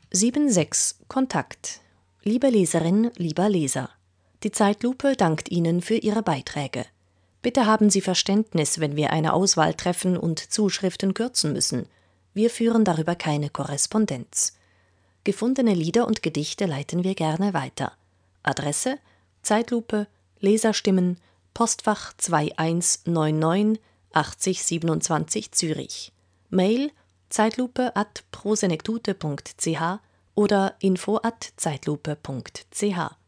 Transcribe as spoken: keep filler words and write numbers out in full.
sieben sechs Kontakt. Liebe Leserin, lieber Leser, die Zeitlupe dankt Ihnen für Ihre Beiträge. Bitte haben Sie Verständnis, wenn wir eine Auswahl treffen und Zuschriften kürzen müssen. Wir führen darüber keine Korrespondenz. Gefundene Lieder und Gedichte leiten wir gerne weiter. Adresse: Zeitlupe, Leserstimmen, Postfach zwei eins neun neun achtzig siebenundzwanzig Zürich. Mail: zeitlupe at prosenektute punkt c h oder info at zeitlupe punkt c h.